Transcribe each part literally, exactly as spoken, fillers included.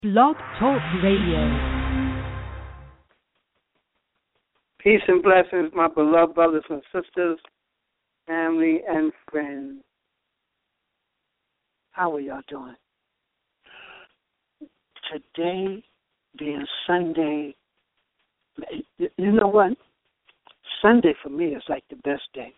Blog Talk Radio. Peace and blessings, my beloved brothers and sisters, family and friends. How are y'all doing? Today being Sunday, you know what? Sunday for me is like the best day.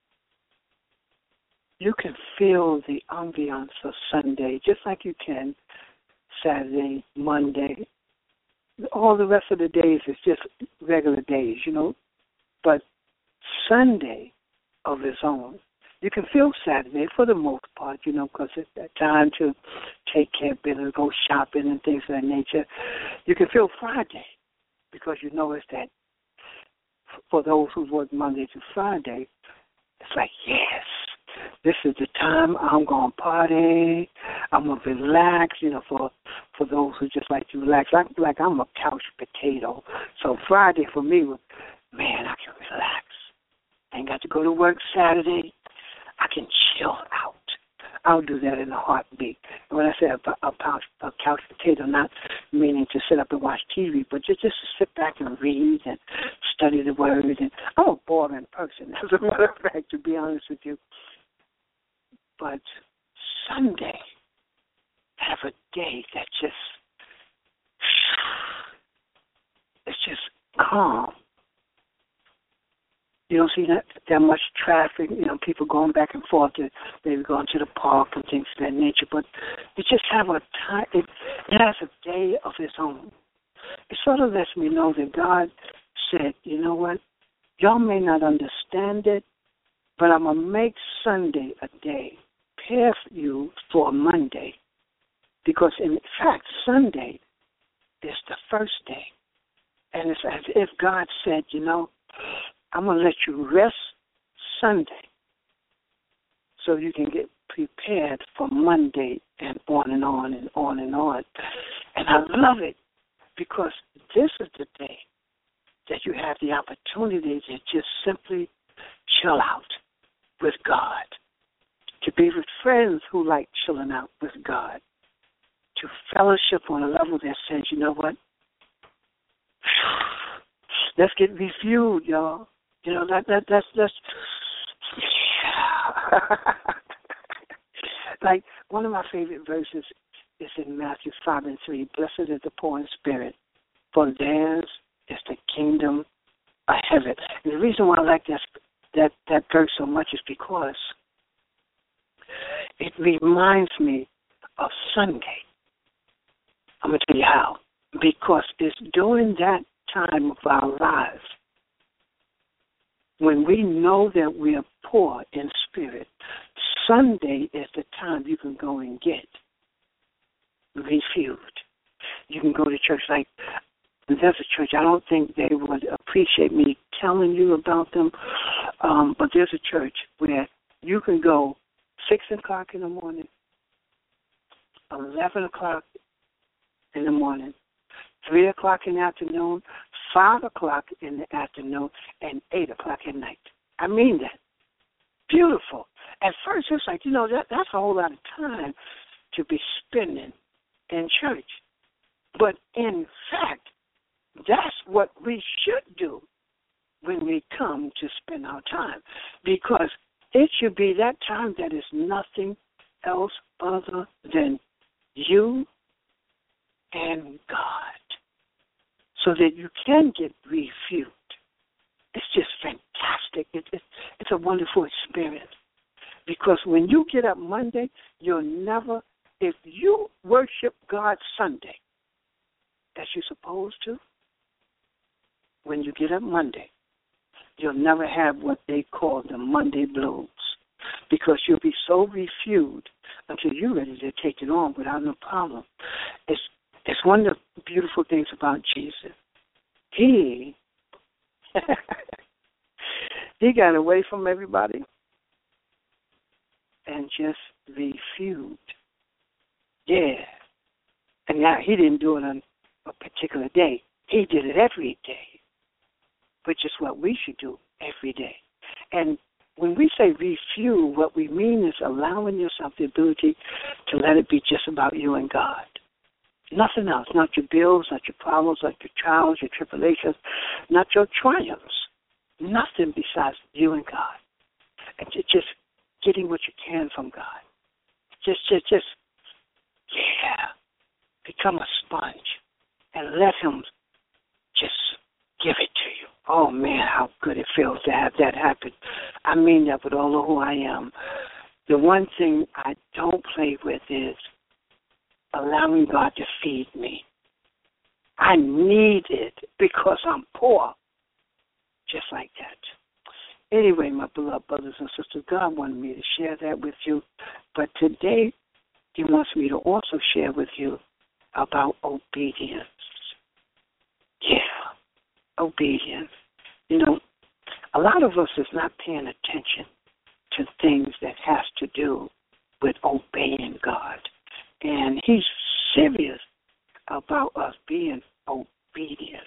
You can feel the ambiance of Sunday just like you can Saturday, Monday. All the rest of the days is just regular days, you know. But Sunday of its own, you can feel Saturday for the most part, you know, because it's that time to take care of business, go shopping and things of that nature. You can feel Friday because you know it's that for those who work Monday to Friday, it's like, yes, this is the time I'm going to party. I'm going to relax, you know, for for those who just like to relax. Like, like I'm a couch potato. So Friday for me was, man, I can relax. I ain't got to go to work Saturday. I can chill out. I'll do that in a heartbeat. And when I say a, a, couch, a couch potato, not meaning to sit up and watch T V, but just, just to sit back and read and study the Word. And I'm a boring person, as a matter of fact, to be honest with you. But Sunday, have a day that just, it's just calm. You don't see that, that much traffic, you know, people going back and forth, to, maybe going to the park and things of that nature. But you just have a time, it, it has a day of its own. It sort of lets me know that God said, you know what, y'all may not understand it, but I'm going to make Sunday a day. Prepare you for Monday. Because, in fact, Sunday is the first day. And it's as if God said, you know, I'm going to let you rest Sunday so you can get prepared for Monday and on and on and on and on. And I love it because this is the day that you have the opportunity to just simply chill out with God, to be with friends who like chilling out with God, to fellowship on a level that says, you know what, let's get refueled, y'all. You know, that, that that's, that's, like, one of my favorite verses is in Matthew five and three, blessed is the poor in spirit, for theirs is the kingdom of heaven. And the reason why I like that, that, that verse so much is because it reminds me of Sunday. I'm going to tell you how. Because it's during that time of our lives when we know that we are poor in spirit, Sunday is the time you can go and get refueled. You can go to church. Like, there's a church, I don't think they would appreciate me telling you about them, um, but there's a church where you can go six o'clock in the morning, eleven o'clock in the morning, three o'clock in the afternoon, five o'clock in the afternoon, and eight o'clock at night. I mean that. Beautiful. At first, it's like, you know, that that's a whole lot of time to be spending in church. But in fact, that's what we should do when we come to spend our time, because it should be that time that is nothing else other than you and God, so that you can get refueled. It's just fantastic. It, it, it's a wonderful experience, because when you get up Monday, you'll never, if you worship God Sunday, as you're supposed to, when you get up Monday, you'll never have what they call the Monday blues, because you'll be so refueled until you're ready to take it on without no problem. It's It's one of the beautiful things about Jesus. He, he got away from everybody and just refueled. Yeah. And now he didn't do it on a particular day. He did it every day, which is what we should do every day. And when we say refuel, what we mean is allowing yourself the ability to let it be just about you and God. Nothing else. Not your bills, not your problems, not your trials, your tribulations, not your triumphs. Nothing besides you and God. And just getting what you can from God. Just, just, just, yeah, become a sponge and let Him just give it to you. Oh, man, how good it feels to have that happen. I mean that with all of who I am. The one thing I don't play with is allowing God to feed me. I need it because I'm poor, just like that. Anyway, my beloved brothers and sisters, God wanted me to share that with you. But today, He wants me to also share with you about obedience. Yeah, obedience. You know, a lot of us is not paying attention to things that has to do with obeying God. And He's serious about us being obedient.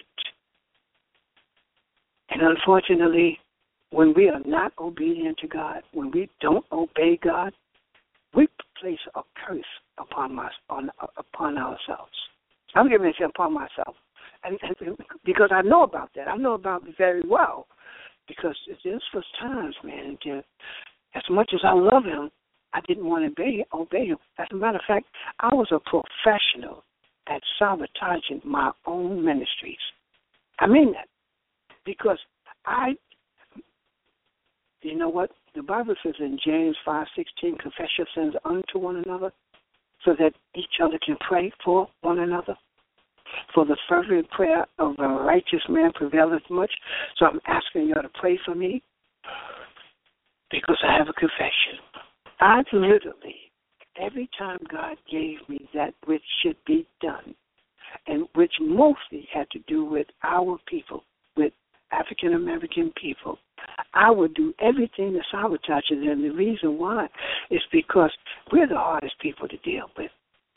And unfortunately, when we are not obedient to God, when we don't obey God, we place a curse upon us, on, upon ourselves. I'm going to say upon myself, and, and because I know about that. I know about it very well, because this was times, man, to, as much as I love Him, I didn't want to obey, obey Him. As a matter of fact, I was a professional at sabotaging my own ministries. I mean that, because I, you know what? The Bible says in James five sixteen, confess your sins unto one another so that each other can pray for one another. For the fervent prayer of a righteous man prevaileth much. So I'm asking you to pray for me because I have a confession. I literally, every time God gave me that which should be done, and which mostly had to do with our people, with African American people, I would do everything to sabotage it. And the reason why is because we're the hardest people to deal with.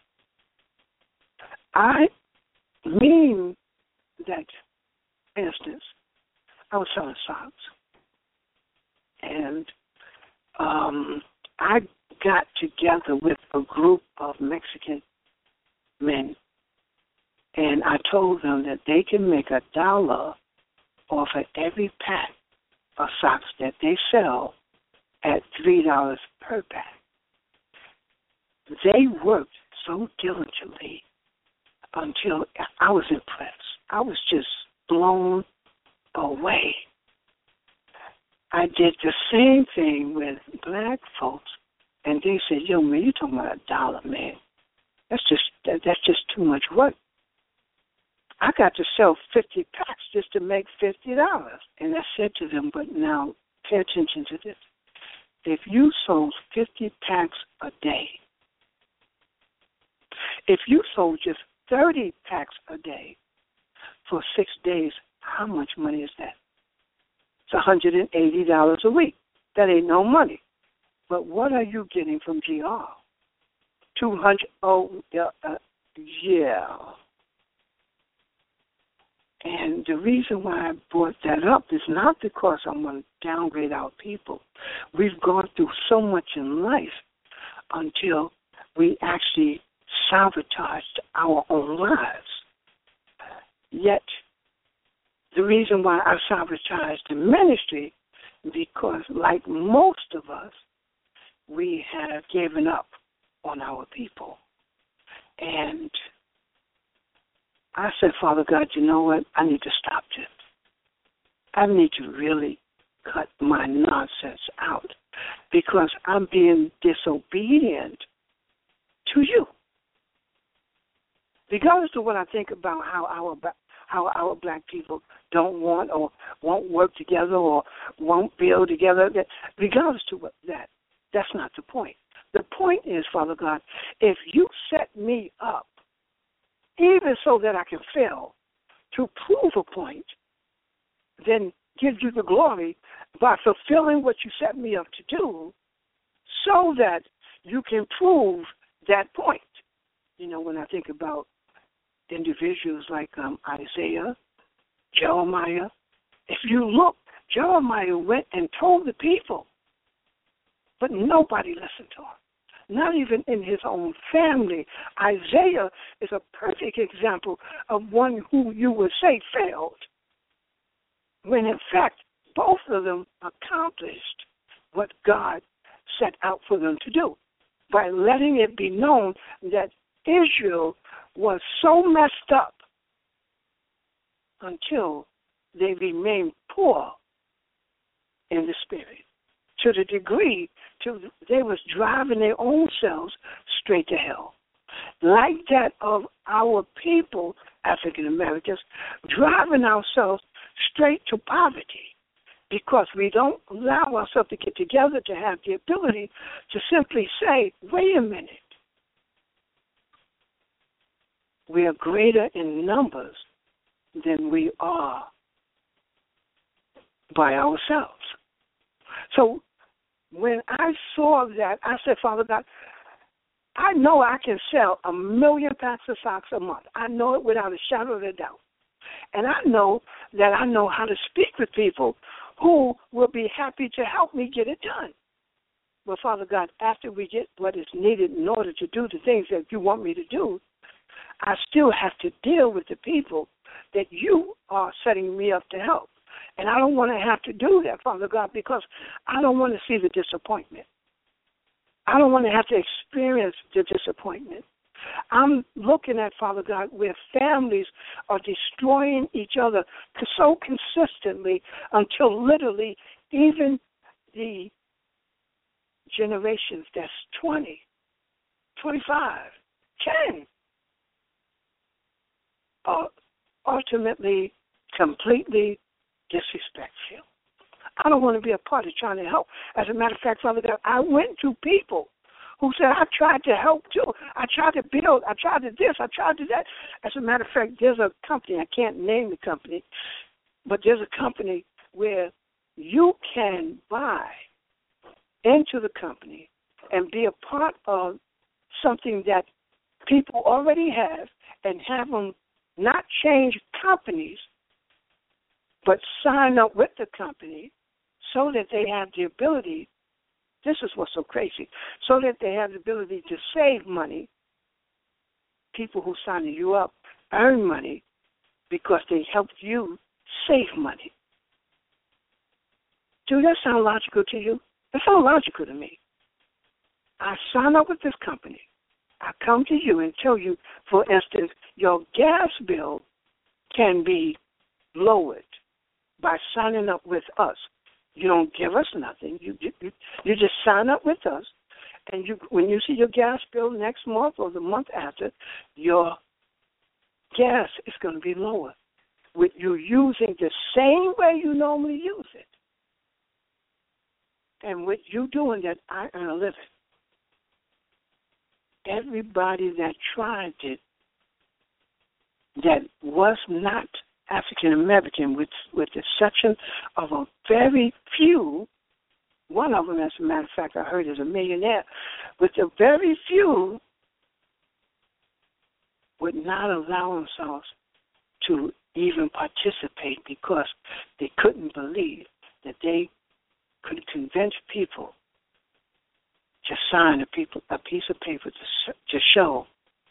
I mean that, for instance, I was selling socks. And um, I got together with a group of Mexican men, and I told them that they can make a dollar off of every pack of socks that they sell at three dollars per pack. They worked so diligently until I was impressed. I was just blown away. I did the same thing with black folks, and they said, "Yo, man, you're talking about a dollar, man. That's just that, that's just too much work. I got to sell fifty packs just to make fifty dollars." And I said to them, "But now, pay attention to this. If you sold fifty packs a day, if you sold just thirty packs a day for six days, how much money is that? It's one hundred eighty dollars a week. That ain't no money. But what are you getting from G R? two hundred dollars, oh, yeah, uh, yeah. And the reason why I brought that up is not because I want to downgrade our people. We've gone through so much in life until we actually sabotaged our own lives. Yet, the reason why I sabotaged the ministry is because, like most of us, we have given up on our people. And I said, Father God, you know what? I need to stop this. I need to really cut my nonsense out because I'm being disobedient to you. Regardless of what I think about how our how our black people don't want or won't work together or won't build together, regardless of what that, that's not the point. The point is, Father God, if you set me up, even so that I can fail, to prove a point, then give you the glory by fulfilling what you set me up to do so that you can prove that point. You know, when I think about individuals like um, Isaiah, Jeremiah, if you look, Jeremiah went and told the people, but nobody listened to him. not even in his own family. Isaiah is a perfect example of one who you would say failed, when in fact both of them accomplished what God set out for them to do by letting it be known that Israel was so messed up until they remained poor in the spirit, to the degree to they was driving their own selves straight to hell. Like that of our people, African Americans, driving ourselves straight to poverty because we don't allow ourselves to get together to have the ability to simply say, wait a minute, we are greater in numbers than we are by ourselves. So when I saw that, I said, Father God, I know I can sell a million packs of socks a month. I know it without a shadow of a doubt. And I know that I know how to speak with people who will be happy to help me get it done. But, Father God, after we get what is needed in order to do the things that you want me to do, I still have to deal with the people that you are setting me up to help. And I don't want to have to do that, Father God, because I don't want to see the disappointment. I don't want to have to experience the disappointment. I'm looking at, Father God, where families are destroying each other so consistently until literally even the generations that's twenty, twenty-five, ten are ultimately completely disrespectful. I don't want to be a part of trying to help. As a matter of fact, Father God, I went to people who said, I tried to help too. I tried to build. I tried to this. I tried to that. As a matter of fact, there's a company, I can't name the company, but there's a company where you can buy into the company and be a part of something that people already have and have them not change companies, but sign up with the company so that they have the ability, this is what's so crazy, so that they have the ability to save money. People who sign you up earn money because they helped you save money. Do that sound logical to you? That sounds logical to me. I sign up with this company. I come to you and tell you, for instance, your gas bill can be lowered by signing up with us. You don't give us nothing. You, you you just sign up with us, and you when you see your gas bill next month or the month after, your gas is going to be lower with you using the same way you normally use it. And with you doing that, I earn a living. Everybody that tried it that was not African American, with with the exception of a very few, one of them, as a matter of fact, I heard is a millionaire, with a very few would not allow themselves to even participate because they couldn't believe that they could convince people to sign a, people, a piece of paper to, to show,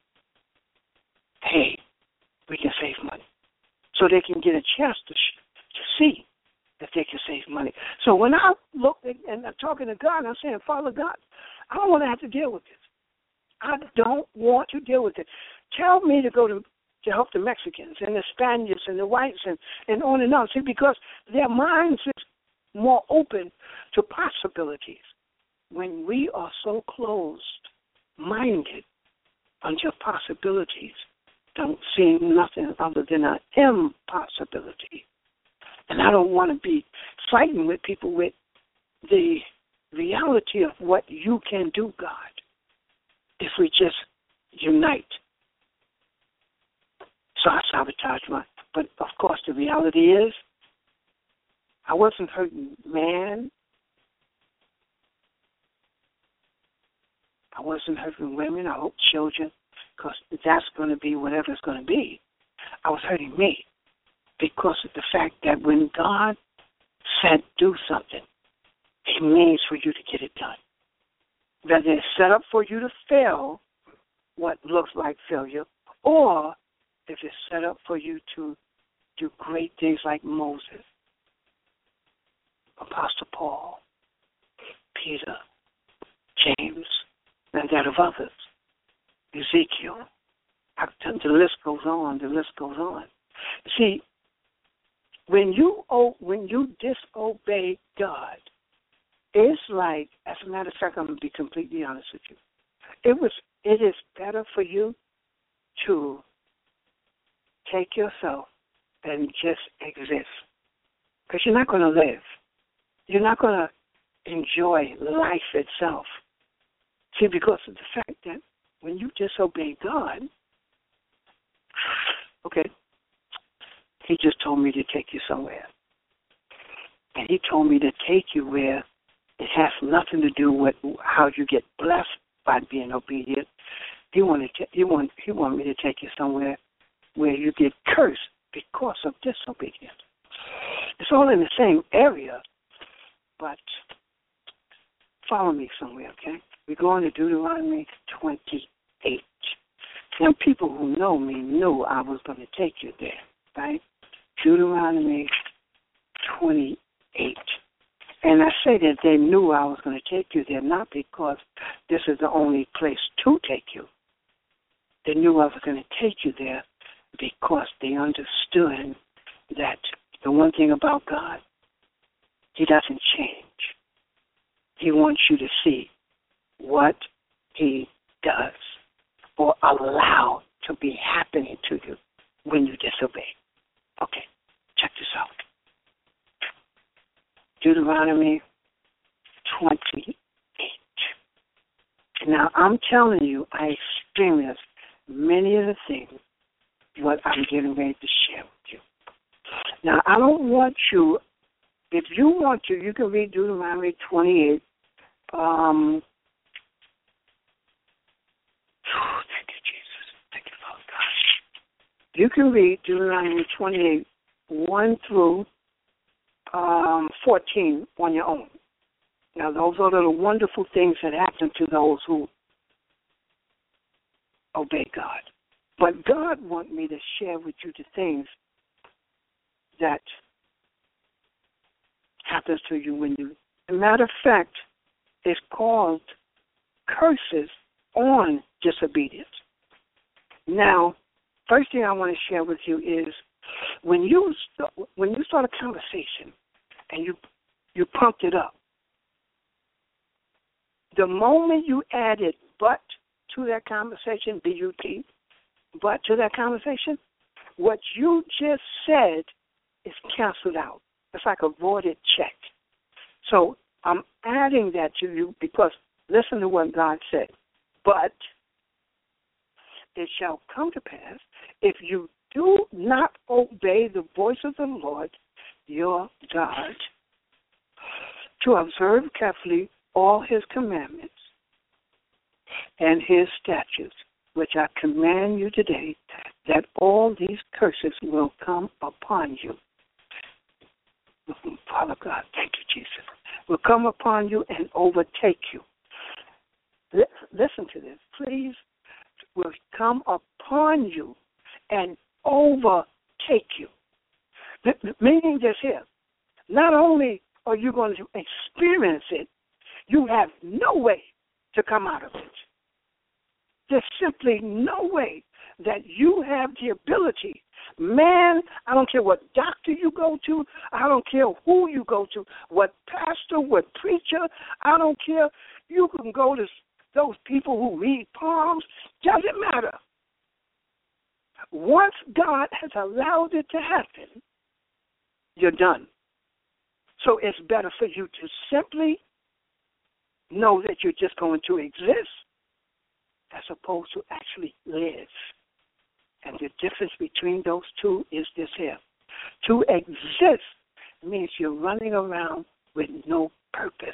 hey, we can save money. So they can get a chance to sh- to see if they can save money. So when I look at, and I'm talking to God, I'm saying, Father God, I don't want to have to deal with this. I don't want to deal with it. Tell me to go to to help the Mexicans and the Spaniards and the whites and, and on and on. See, because their minds is more open to possibilities. When we are so closed-minded until possibilities don't seem nothing other than an impossibility. And I don't want to be fighting with people with the reality of what you can do, God, if we just unite. So I sabotage my, but of course the reality is I wasn't hurting man. I wasn't hurting women. I hope children, because that's going to be whatever it's going to be. I was hurting me because of the fact that when God said do something, it means for you to get it done. that is set up for you to fail what looks like failure, or if it's set up for you to do great things like Moses, Apostle Paul, Peter, James, and that of others, Ezekiel. The list goes on, the list goes on. See, when you when you disobey God, it's like, as a matter of fact, I'm going to be completely honest with you. It was. It is better for you to take yourself and just exist, because you're not going to live. You're not going to enjoy life itself. See, because of the fact that when you disobey God, okay, he just told me to take you somewhere. And he told me to take you where it has nothing to do with how you get blessed by being obedient. He wanted to, he want he wanted me to take you somewhere where you get cursed because of disobedience. It's all in the same area, but follow me somewhere, okay? We're going to Deuteronomy twenty-eight. Some people who know me knew I was going to take you there, right? Deuteronomy twenty-eight. And I say that they knew I was going to take you there, not because this is the only place to take you. They knew I was going to take you there because they understood that the one thing about God, he doesn't change. He wants you to see what he does or allow to be happening to you when you disobey. Okay, check this out. Deuteronomy twenty-eight. Now, I'm telling you, I experienced many of the things what I'm getting ready to share with you. Now, I don't want you, if you want to, you can read Deuteronomy twenty-eight. Um, oh, thank you, Jesus. Thank you, Father God. You can read Deuteronomy twenty-eight, one through Um, fourteen on your own. Now, those are the wonderful things that happen to those who obey God. But God wants me to share with you the things that happens to you when you, as a matter of fact, it's called curses on disobedience. Now, first thing I want to share with you is when you st- when you start a conversation and you you pumped it up, the moment you added but to that conversation, B U T, but to that conversation, what you just said is canceled out. It's like a voided check. So I'm adding that to you because listen to what God said. But it shall come to pass if you do not obey the voice of the Lord your God, to observe carefully all his commandments and his statutes, which I command you today, that all these curses will come upon you. Father God, thank you, Jesus. Will come upon you and overtake you. Listen to this, please. Will come upon you and overtake you. Meaning this here, not only are you going to experience it, you have no way to come out of it. There's simply no way that you have the ability. Man, I don't care what doctor you go to. I don't care who you go to, what pastor, what preacher. I don't care. You can go to those people who read palms. Doesn't matter. Once God has allowed it to happen, you're done. So it's better for you to simply know that you're just going to exist as opposed to actually live. And the difference between those two is this here. To exist means you're running around with no purpose.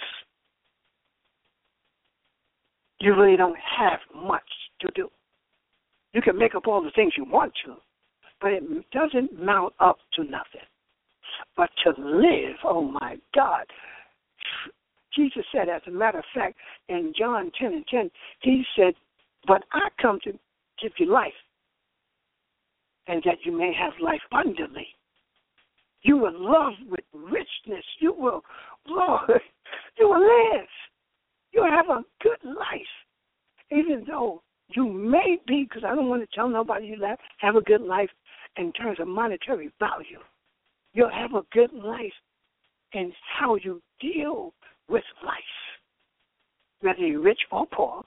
You really don't have much to do. You can make up all the things you want to, but it doesn't mount up to nothing. But to live, oh my God, Jesus said, as a matter of fact, in John ten and ten, he said, but I come to give you life, and that you may have life abundantly. You will love with richness. You will, Lord, you will live. You will have a good life, even though you may be, because I don't want to tell nobody you have a good life in terms of monetary value. You'll have a good life in how you deal with life, whether you're rich or poor,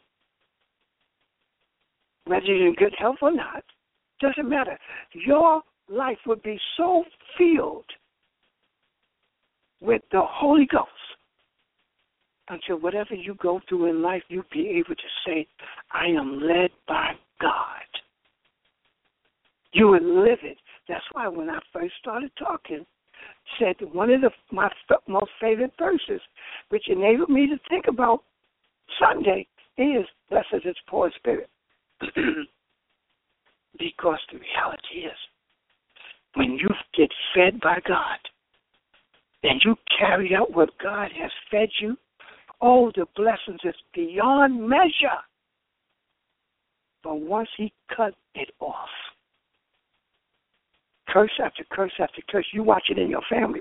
whether you're in good health or not, doesn't matter. Your life would be so filled with the Holy Ghost until whatever you go through in life, you'll be able to say, I am led by God. You will live it. That's why when I first started talking, said one of the, my most favorite verses, which enabled me to think about Sunday, is, blessed is his poor spirit. Because the reality is, when you get fed by God, and you carry out what God has fed you, oh, the blessings is beyond measure. But once he cut it off, curse after curse after curse, you watch it in your family.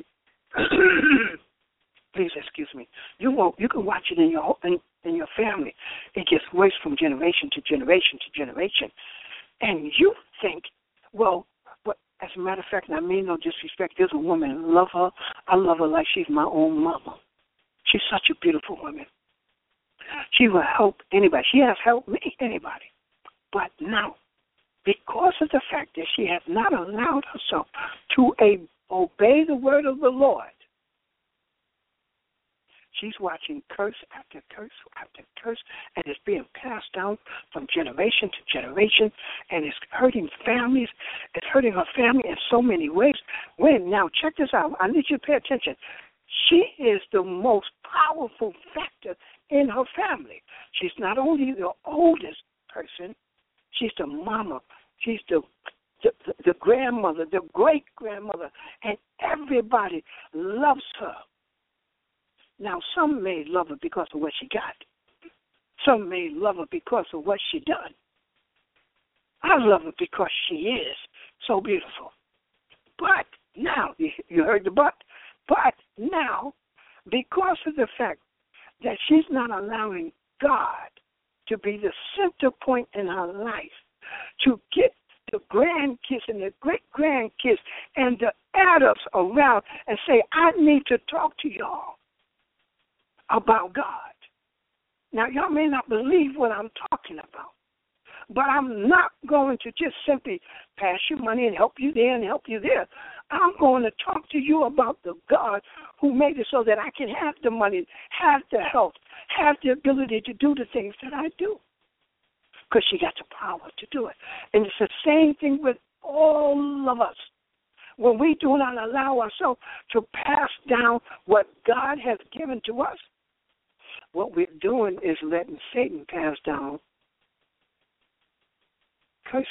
Please excuse me. You won't. You can watch it in your in, in your family. It gets worse from generation to generation to generation, and you think, well, but as a matter of fact, and I mean no disrespect. There's a woman. I love her. I love her like she's my own mama. She's such a beautiful woman. She will help anybody. She has helped me, anybody. But now, because of the fact that she has not allowed herself to a, obey the word of the Lord, she's watching curse after curse after curse, and it's being passed down from generation to generation, and it's hurting families. It's hurting her family in so many ways. When, now, check this out. I need you to pay attention. She is the most powerful factor in her family. She's not only the oldest person, she's the mama, she's the the, the grandmother, the great-grandmother, and everybody loves her. Now, some may love her because of what she got. Some may love her because of what she done. I love her because she is so beautiful. But now, you heard the but? But now, because of the fact that she's not allowing God to be the center point in her life, to get the grandkids and the great-grandkids and the adults around and say, I need to talk to y'all about God. Now, y'all may not believe what I'm talking about, but I'm not going to just simply pass you money and help you there and help you there. I'm going to talk to you about the God who made it so that I can have the money, have the health, have the ability to do the things that I do. Because she got the power to do it. And it's the same thing with all of us. When we do not allow ourselves to pass down what God has given to us, what we're doing is letting Satan pass down curses.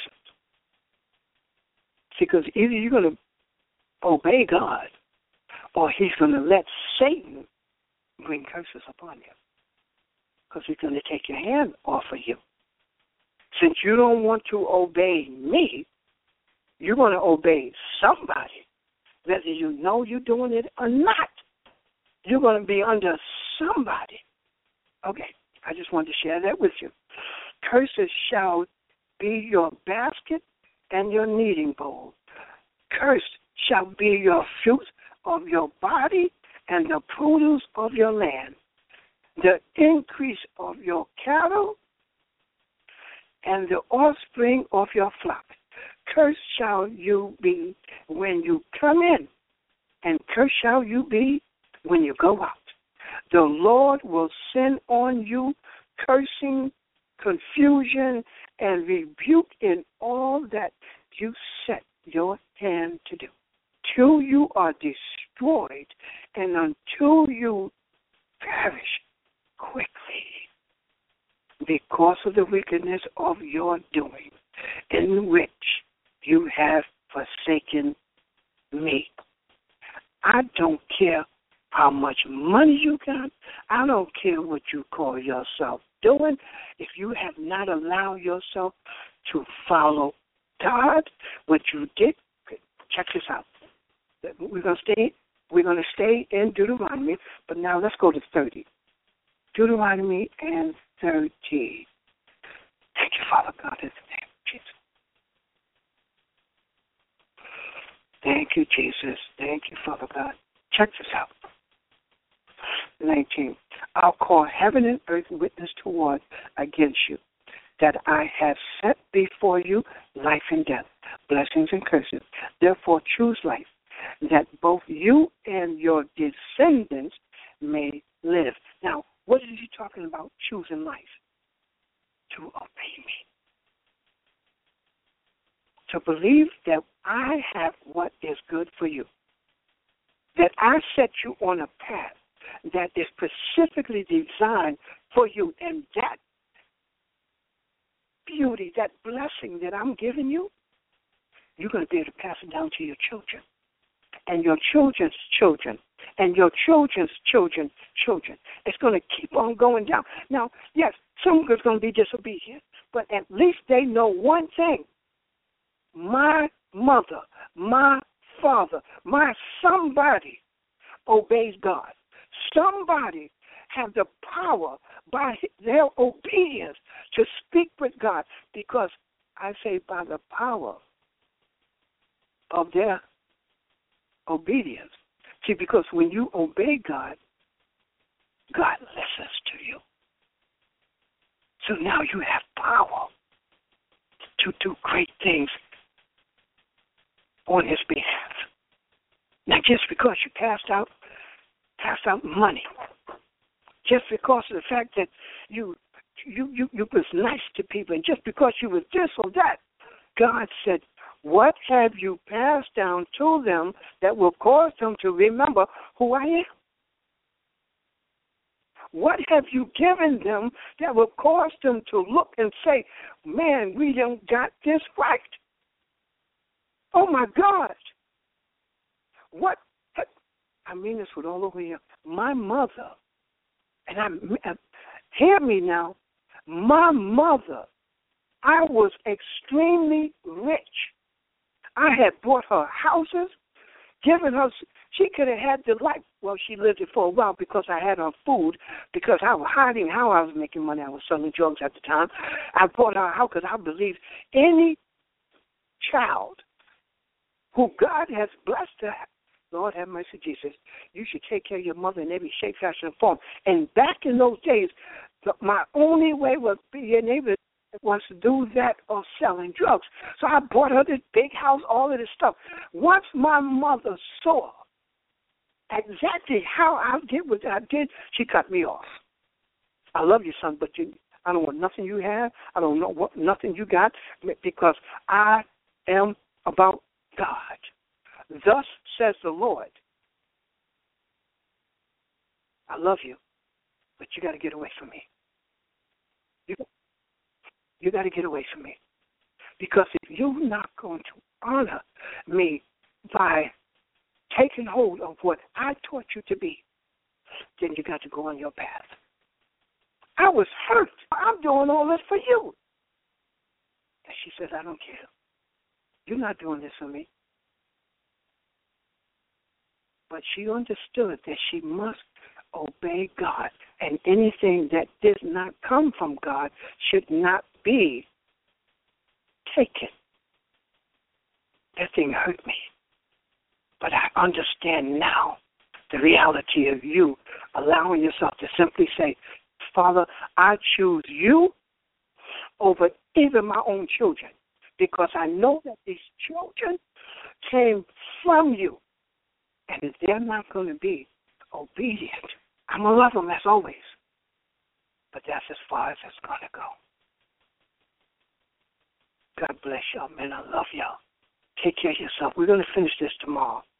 Because either you're going to obey God, or he's going to let Satan bring curses upon you. Because he's going to take your hand off of you. Since you don't want to obey me, you're going to obey somebody, whether you know you're doing it or not. You're going to be under somebody. Okay, I just wanted to share that with you. Curses shall be your basket and your kneading bowl. Cursed shall be your fruit of your body and the produce of your land, the increase of your cattle and the offspring of your flock. Cursed shall you be when you come in, and cursed shall you be when you go out. The Lord will send on you cursing, confusion, and rebuke in all that you set your hand to do, till you are destroyed and until you perish quickly because of the wickedness of your doing, in which you have forsaken me. I don't care how much money you got. I don't care what you call yourself doing. If you have not allowed yourself to follow God, what you did, check this out. We're gonna stay. We're gonna stay in Deuteronomy, but now let's go to thirty. Deuteronomy and thirty. Thank you, Father God, in the name of Jesus. Thank you, Jesus. Thank you, Father God. Check this out. nineteen. I'll call heaven and earth witness toward against you, that I have set before you life and death, blessings and curses. Therefore choose life, that both you and your descendants may live. Now, what is he talking about, choosing life? To obey me. To believe that I have what is good for you. That I set you on a path that is specifically designed for you. And that beauty, that blessing that I'm giving you, you're going to be able to pass it down to your children. And your children's children. And your children's children's children. It's going to keep on going down. Now, yes, some are going to be disobedient, but at least they know one thing. My mother, my father, my somebody obeys God. Somebody have the power by their obedience to speak with God, because I say by the power of their obedience. See, because when you obey God, God listens to you. So now you have power to do great things on his behalf. Now, just because you passed out, passed out money, just because of the fact that you you you, you was nice to people, and just because you was this or that, God said, what have you passed down to them that will cause them to remember who I am? What have you given them that will cause them to look and say, man, we don't got this right? Oh, my God. What? I mean this with all over here. My mother, and I, hear me now, my mother, I was extremely rich. I had bought her houses, given her, she could have had the life. Well, she lived it for a while because I had her food, because I was hiding how I was making money. I was selling drugs at the time. I bought her a house because I believe any child who God has blessed to, Lord have mercy, Jesus, you should take care of your mother in every shape, fashion, and form. And back in those days, the, my only way was being able was to do that or selling drugs. So I bought her this big house, all of this stuff. Once my mother saw exactly how I did what I did, she cut me off. I love you, son, but you, I don't want nothing you have. I don't know what nothing you got, because I am about God. Thus says the Lord. I love you, but you got to get away from me. You, you got to get away from me. Because if you're not going to honor me by taking hold of what I taught you to be, then you got to go on your path. I was hurt. I'm doing all this for you. And she says, I don't care. You're not doing this for me. But she understood that she must obey God, and anything that does not come from God should not be taken. That thing hurt me. But I understand now the reality of you allowing yourself to simply say, Father, I choose you over even my own children, because I know that these children came from you. And if they're not going to be obedient, I'm going to love them as always. But that's as far as it's going to go. God bless y'all, man. I love y'all. Take care of yourself. We're going to finish this tomorrow.